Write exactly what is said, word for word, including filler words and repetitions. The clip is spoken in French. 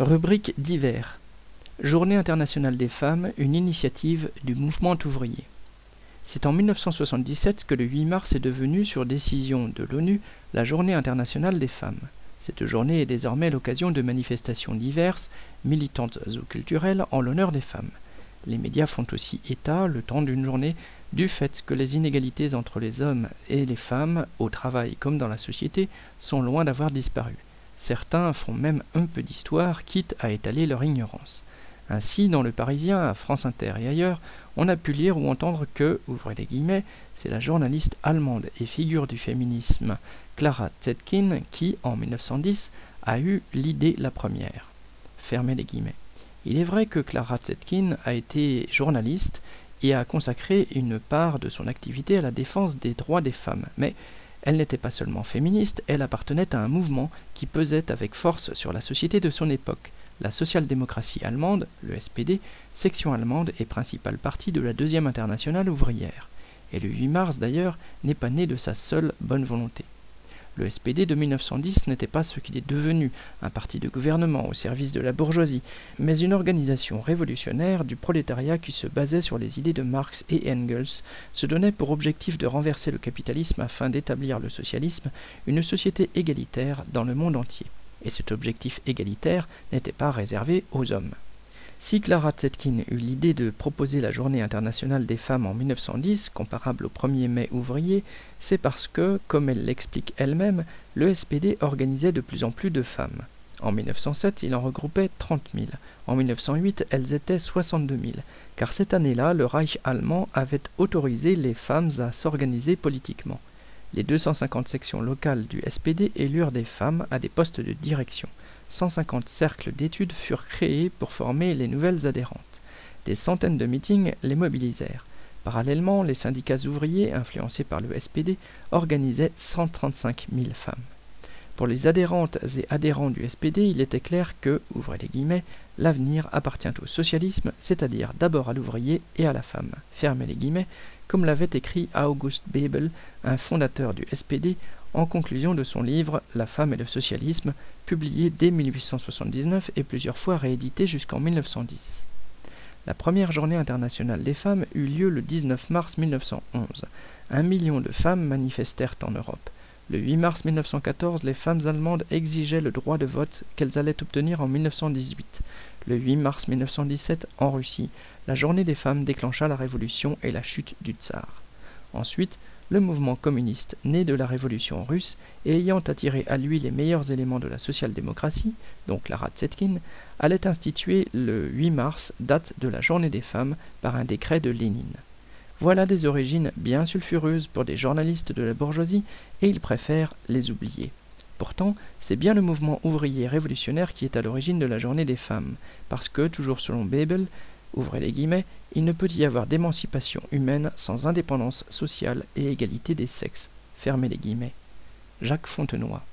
Rubrique divers. Journée internationale des femmes, une initiative du mouvement ouvrier. C'est en mille neuf cent soixante-dix-sept que le huit mars est devenu, sur décision de l'ONU, la Journée internationale des femmes. Cette journée est désormais l'occasion de manifestations diverses, militantes ou culturelles, en l'honneur des femmes. Les médias font aussi état, le temps d'une journée, du fait que les inégalités entre les hommes et les femmes, au travail comme dans la société, sont loin d'avoir disparu. Certains font même un peu d'histoire, quitte à étaler leur ignorance. Ainsi, dans Le Parisien, à France Inter et ailleurs, on a pu lire ou entendre que, ouvrez les guillemets, c'est la journaliste allemande et figure du féminisme Clara Zetkin qui, en mille neuf cent dix, a eu l'idée la première. Fermez les guillemets. Il est vrai que Clara Zetkin a été journaliste et a consacré une part de son activité à la défense des droits des femmes, mais elle n'était pas seulement féministe, elle appartenait à un mouvement qui pesait avec force sur la société de son époque, la social-démocratie allemande, le S P D, section allemande et principal parti de la deuxième internationale ouvrière. Et le huit mars d'ailleurs n'est pas né de sa seule bonne volonté. Le S P D de mille neuf cent dix n'était pas ce qu'il est devenu, un parti de gouvernement au service de la bourgeoisie, mais une organisation révolutionnaire du prolétariat qui se basait sur les idées de Marx et Engels, se donnait pour objectif de renverser le capitalisme afin d'établir le socialisme, une société égalitaire dans le monde entier. Et cet objectif égalitaire n'était pas réservé aux hommes. Si Clara Zetkin eut l'idée de proposer la Journée internationale des femmes en mille neuf cent dix, comparable au premier mai ouvrier, c'est parce que, comme elle l'explique elle-même, le S P D organisait de plus en plus de femmes. En mille neuf cent sept, il en regroupait trente mille. En mille neuf cent huit, elles étaient soixante-deux mille, car cette année-là, le Reich allemand avait autorisé les femmes à s'organiser politiquement. Les deux cent cinquante sections locales du S P D élurent des femmes à des postes de direction. cent cinquante cercles d'études furent créés pour former les nouvelles adhérentes. Des centaines de meetings les mobilisèrent. Parallèlement, les syndicats ouvriers, influencés par le S P D, organisaient cent trente-cinq mille femmes. Pour les adhérentes et adhérents du S P D, il était clair que, ouvrez les guillemets, l'avenir appartient au socialisme, c'est-à-dire d'abord à l'ouvrier et à la femme, fermez les guillemets, comme l'avait écrit August Bebel, un fondateur du S P D, en conclusion de son livre « La femme et le socialisme », publié dès mille huit cent soixante-dix-neuf et plusieurs fois réédité jusqu'en mille neuf cent dix. La première journée internationale des femmes eut lieu le dix-neuf mars mille neuf cent onze. Un million de femmes manifestèrent en Europe. Le huit mars mille neuf cent quatorze, les femmes allemandes exigeaient le droit de vote qu'elles allaient obtenir en mille neuf cent dix-huit. Le huit mars mille neuf cent dix-sept, en Russie, la journée des femmes déclencha la révolution et la chute du tsar. Ensuite, le mouvement communiste, né de la révolution russe et ayant attiré à lui les meilleurs éléments de la social-démocratie, donc Clara Zetkin, allait instituer le huit mars, date de la journée des femmes, par un décret de Lénine. Voilà des origines bien sulfureuses pour des journalistes de la bourgeoisie, et ils préfèrent les oublier. Pourtant, c'est bien le mouvement ouvrier révolutionnaire qui est à l'origine de la journée des femmes, parce que, toujours selon Bebel, ouvrez les guillemets, il ne peut y avoir d'émancipation humaine sans indépendance sociale et égalité des sexes. Fermez les guillemets. Jacques Fontenoy.